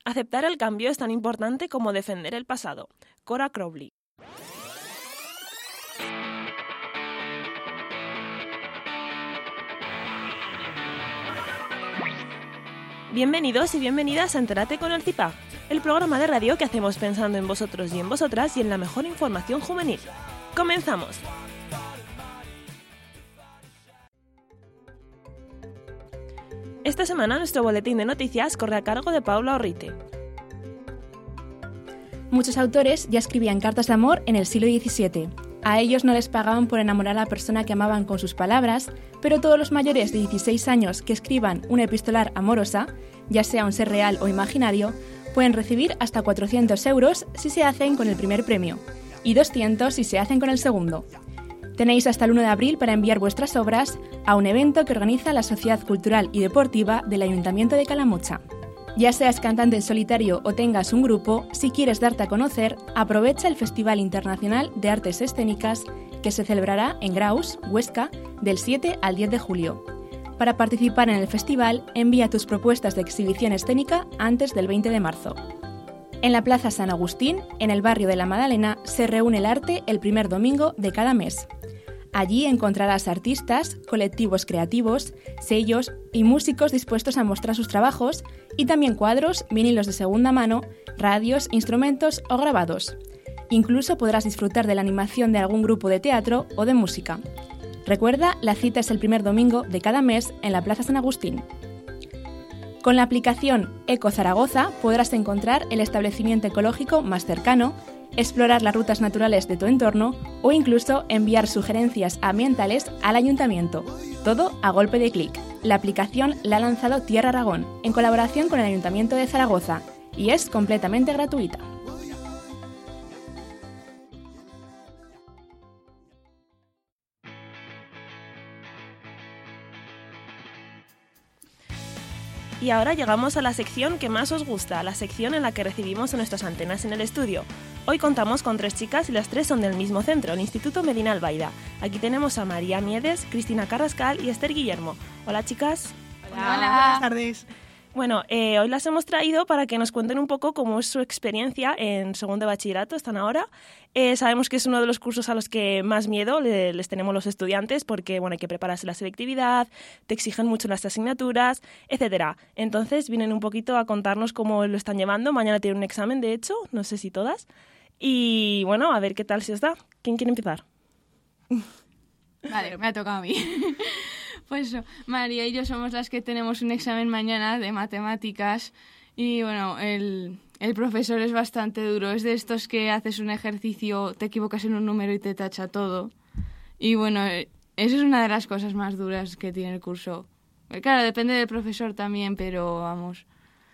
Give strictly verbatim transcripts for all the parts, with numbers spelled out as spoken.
Aceptar el cambio es tan importante como defender el pasado. Cora Crowley. Bienvenidos y bienvenidas a Entérate con el CIPAG, el programa de radio que hacemos pensando en vosotros y en vosotras y en la mejor información juvenil. ¡Comenzamos! Esta semana nuestro boletín de noticias corre a cargo de Paula Orrite. Muchos autores ya escribían cartas de amor en el siglo diecisiete. A ellos no les pagaban por enamorar a la persona que amaban con sus palabras, pero todos los mayores de dieciséis años que escriban una epistolar amorosa, ya sea un ser real o imaginario, pueden recibir hasta cuatrocientos euros si se hacen con el primer premio y doscientos si se hacen con el segundo. Tenéis hasta el uno de abril para enviar vuestras obras a un evento que organiza la Sociedad Cultural y Deportiva del Ayuntamiento de Calamocha. Ya seas cantante en solitario o tengas un grupo, si quieres darte a conocer, aprovecha el Festival Internacional de Artes Escénicas que se celebrará en Graus, Huesca, del siete al diez de julio. Para participar en el festival, envía tus propuestas de exhibición escénica antes del veinte de marzo. En la Plaza San Agustín, en el barrio de La Madalena, se reúne el arte el primer domingo de cada mes. Allí encontrarás artistas, colectivos creativos, sellos y músicos dispuestos a mostrar sus trabajos y también cuadros, vinilos de segunda mano, radios, instrumentos o grabados. Incluso podrás disfrutar de la animación de algún grupo de teatro o de música. Recuerda, la cita es el primer domingo de cada mes en la Plaza San Agustín. Con la aplicación Eco Zaragoza podrás encontrar el establecimiento ecológico más cercano, explorar las rutas naturales de tu entorno o incluso enviar sugerencias ambientales al ayuntamiento. Todo a golpe de clic. La aplicación la ha lanzado Tierra Aragón en colaboración con el Ayuntamiento de Zaragoza y es completamente gratuita. Y ahora llegamos a la sección que más os gusta, la sección en la que recibimos a nuestras antenas en el estudio. Hoy contamos con tres chicas y las tres son del mismo centro, el Instituto Medina Albaida. Aquí tenemos a María Miedes, Cristina Carrascal y Esther Guillermo. Hola, chicas. Hola. Hola. Buenas tardes. Bueno, eh, hoy las hemos traído para que nos cuenten un poco cómo es su experiencia en segundo de bachillerato, están ahora. Eh, sabemos que es uno de los cursos a los que más miedo le, les tenemos los estudiantes porque bueno, hay que prepararse la selectividad, te exigen mucho las asignaturas, etcétera. Entonces vienen un poquito a contarnos cómo lo están llevando. Mañana tienen un examen, de hecho, no sé si todas. Y bueno, a ver qué tal se os da. ¿Quién quiere empezar? Vale, me ha tocado a mí. Pues eso, María y yo somos las que tenemos un examen mañana de matemáticas y bueno, el, el profesor es bastante duro. Es de estos que haces un ejercicio, te equivocas en un número y te tacha todo. Y bueno, eso es una de las cosas más duras que tiene el curso. Claro, depende del profesor también, pero vamos...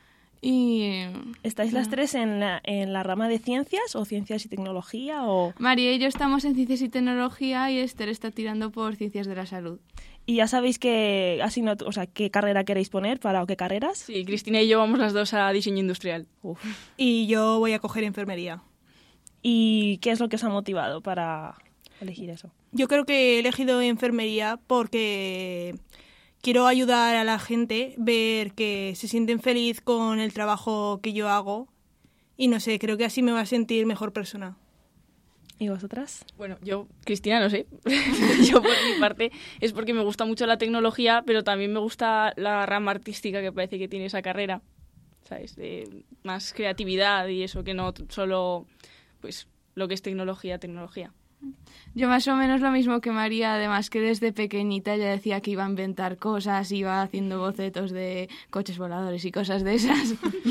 Y ¿estáis las tres en la, en la rama de ciencias o ciencias y tecnología? O... María y yo estamos en ciencias y tecnología y Esther está tirando por ciencias de la salud. ¿Y ya sabéis qué, o sea, qué carrera queréis poner para o qué carreras? Sí, Cristina y yo vamos las dos a diseño industrial. Uf. Y yo voy a coger enfermería. ¿Y qué es lo que os ha motivado para elegir eso? Yo creo que he elegido enfermería porque... quiero ayudar a la gente, ver que se sienten feliz con el trabajo que yo hago y no sé, creo que así me va a sentir mejor persona. ¿Y vosotras? Bueno, yo, Cristina, no sé. Yo por mi parte es porque me gusta mucho la tecnología, pero también me gusta la rama artística que parece que tiene esa carrera, ¿sabes? De más creatividad y eso que no solo, pues, lo que es tecnología, tecnología. Yo más o menos lo mismo que María, además que desde pequeñita ya decía que iba a inventar cosas, iba haciendo bocetos de coches voladores y cosas de esas.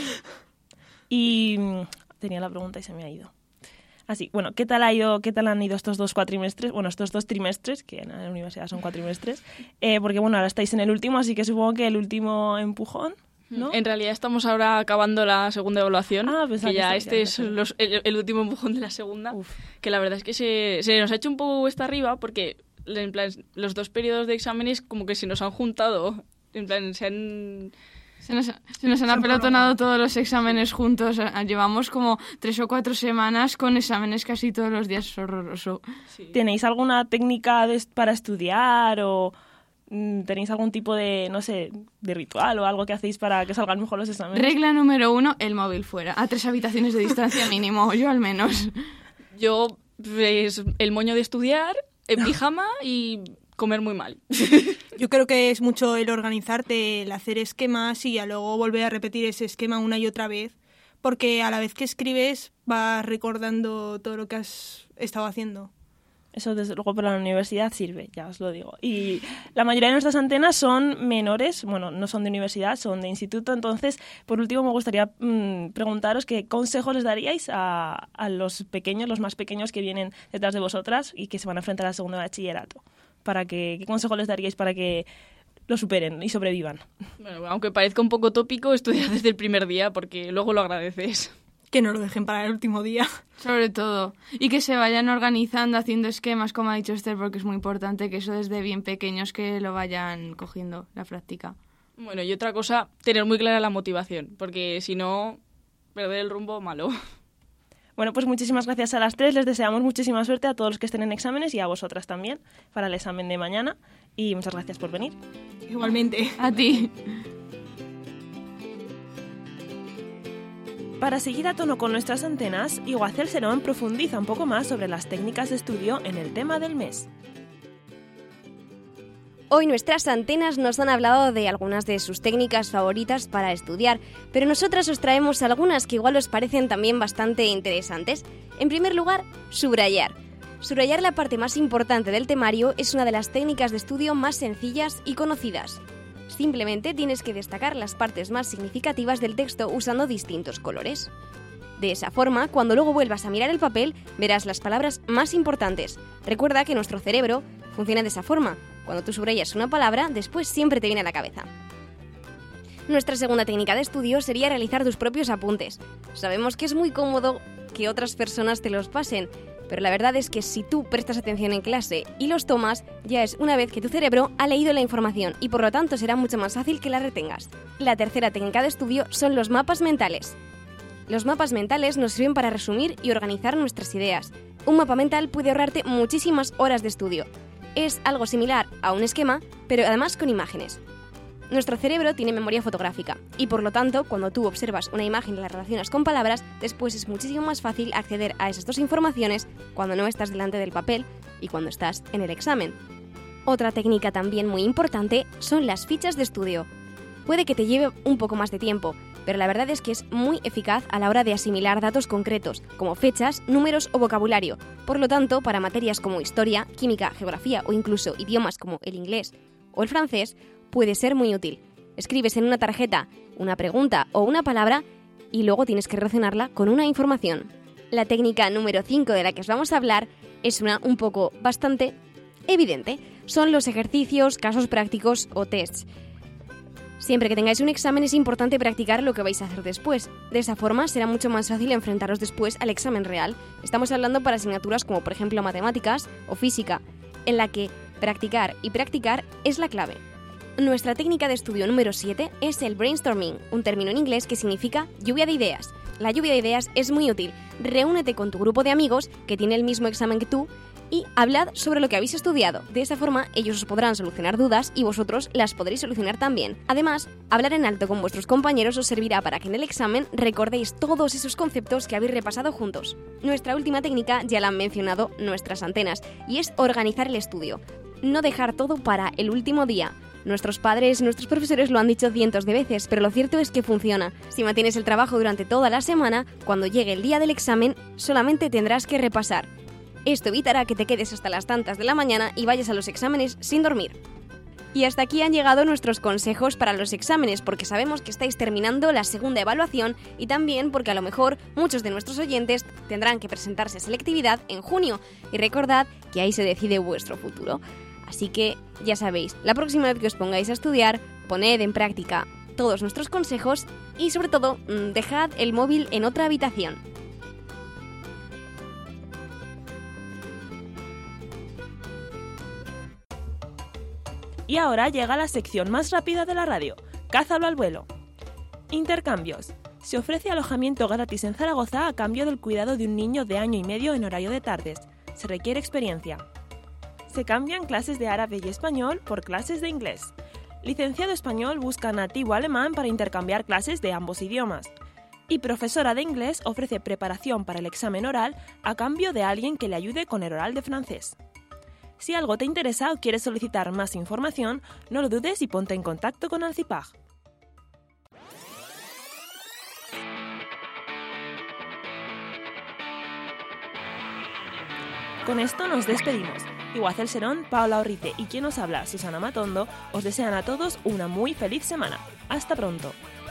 Y tenía la pregunta y se me ha ido. Así, bueno, ¿qué tal ha ido, qué tal han ido estos dos cuatrimestres? Bueno, estos dos trimestres, que en la universidad son cuatrimestres, eh, porque bueno, ahora estáis en el último, así que supongo que el último empujón, ¿no? En realidad estamos ahora acabando la segunda evaluación, ah, que ya este es los, el, el último empujón de la segunda. Uf. Que la verdad es que se, se nos ha hecho un poco cuesta arriba porque en plan, los dos periodos de exámenes como que se nos han juntado, en plan, se han... Se nos, se nos han apelotonado todos los exámenes juntos. Llevamos como tres o cuatro semanas con exámenes casi todos los días. Es horroroso. Sí. ¿Tenéis alguna técnica de, para estudiar o ¿Tenéis algún tipo de, no sé, de ritual o algo que hacéis para que salgan mejor los exámenes? Regla número uno, el móvil fuera. A tres habitaciones de distancia mínimo, yo al menos. Yo, pues, el moño de estudiar, en pijama y comer muy mal. Yo creo que es mucho el organizarte, el hacer esquemas y a luego volver a repetir ese esquema una y otra vez, porque a la vez que escribes vas recordando todo lo que has estado haciendo. Eso desde luego para la universidad sirve, ya os lo digo. Y la mayoría de nuestras antenas son menores, bueno, no son de universidad, son de instituto. Entonces, por último, me gustaría mmm, preguntaros qué consejos les daríais a, a los pequeños, los más pequeños que vienen detrás de vosotras y que se van a enfrentar al segundo de bachillerato. Para que, ¿qué consejos les daríais para que lo superen y sobrevivan? Bueno, aunque parezca un poco tópico, estudiar desde el primer día porque luego lo agradeces. Que no lo dejen para el último día. Sobre todo. Y que se vayan organizando, haciendo esquemas, como ha dicho Esther, porque es muy importante que eso desde bien pequeños que lo vayan cogiendo, la práctica. Bueno, y otra cosa, tener muy clara la motivación, porque si no, perder el rumbo, malo. Bueno, pues muchísimas gracias a las tres. Les deseamos muchísima suerte a todos los que estén en exámenes y a vosotras también para el examen de mañana. Y muchas gracias por venir. Igualmente. A ti. Para seguir a tono con nuestras antenas, Iguacel Serón profundiza un poco más sobre las técnicas de estudio en el tema del mes. Hoy nuestras antenas nos han hablado de algunas de sus técnicas favoritas para estudiar, pero nosotras os traemos algunas que igual os parecen también bastante interesantes. En primer lugar, subrayar. Subrayar la parte más importante del temario es una de las técnicas de estudio más sencillas y conocidas. Simplemente tienes que destacar las partes más significativas del texto usando distintos colores. De esa forma, cuando luego vuelvas a mirar el papel, verás las palabras más importantes. Recuerda que nuestro cerebro funciona de esa forma. Cuando tú subrayas una palabra, después siempre te viene a la cabeza. Nuestra segunda técnica de estudio sería realizar tus propios apuntes. Sabemos que es muy cómodo que otras personas te los pasen, pero la verdad es que si tú prestas atención en clase y los tomas, ya es una vez que tu cerebro ha leído la información y por lo tanto será mucho más fácil que la retengas. La tercera técnica de estudio son los mapas mentales. Los mapas mentales nos sirven para resumir y organizar nuestras ideas. Un mapa mental puede ahorrarte muchísimas horas de estudio. Es algo similar a un esquema, pero además con imágenes. Nuestro cerebro tiene memoria fotográfica y por lo tanto, cuando tú observas una imagen y la relacionas con palabras, después es muchísimo más fácil acceder a esas dos informaciones cuando no estás delante del papel y cuando estás en el examen. Otra técnica también muy importante son las fichas de estudio. Puede que te lleve un poco más de tiempo, pero la verdad es que es muy eficaz a la hora de asimilar datos concretos, como fechas, números o vocabulario. Por lo tanto, para materias como historia, química, geografía o incluso idiomas como el inglés o el francés, puede ser muy útil. Escribes en una tarjeta una pregunta o una palabra y luego tienes que relacionarla con una información. La técnica número cinco de la que os vamos a hablar es una un poco bastante evidente. Son los ejercicios, casos prácticos o tests. Siempre que tengáis un examen es importante practicar lo que vais a hacer después. De esa forma será mucho más fácil enfrentaros después al examen real. Estamos hablando para asignaturas como por ejemplo matemáticas o física, en la que practicar y practicar es la clave. Nuestra técnica de estudio número siete es el brainstorming, un término en inglés que significa lluvia de ideas. La lluvia de ideas es muy útil. Reúnete con tu grupo de amigos que tiene el mismo examen que tú y hablad sobre lo que habéis estudiado. De esa forma, ellos os podrán solucionar dudas y vosotros las podréis solucionar también. Además, hablar en alto con vuestros compañeros os servirá para que en el examen recordéis todos esos conceptos que habéis repasado juntos. Nuestra última técnica ya la han mencionado nuestras antenas y es organizar el estudio. No dejar todo para el último día. Nuestros padres, nuestros profesores lo han dicho cientos de veces, pero lo cierto es que funciona. Si mantienes el trabajo durante toda la semana, cuando llegue el día del examen, solamente tendrás que repasar. Esto evitará que te quedes hasta las tantas de la mañana y vayas a los exámenes sin dormir. Y hasta aquí han llegado nuestros consejos para los exámenes, porque sabemos que estáis terminando la segunda evaluación y también porque a lo mejor muchos de nuestros oyentes tendrán que presentarse a selectividad en junio. Y recordad que ahí se decide vuestro futuro. Así que, ya sabéis, la próxima vez que os pongáis a estudiar, poned en práctica todos nuestros consejos y, sobre todo, dejad el móvil en otra habitación. Y ahora llega la sección más rápida de la radio, Cázalo al vuelo. Intercambios. Se ofrece alojamiento gratis en Zaragoza a cambio del cuidado de un niño de año y medio en horario de tardes. Se requiere experiencia. Se cambian clases de árabe y español por clases de inglés. Licenciado español busca nativo alemán para intercambiar clases de ambos idiomas. Y profesora de inglés ofrece preparación para el examen oral a cambio de alguien que le ayude con el oral de francés. Si algo te interesa o quieres solicitar más información, no lo dudes y ponte en contacto con Alcipag. Con esto nos despedimos. Iguazel Serón, Paula Orrite y quien os habla, Susana Matondo, os desean a todos una muy feliz semana. ¡Hasta pronto!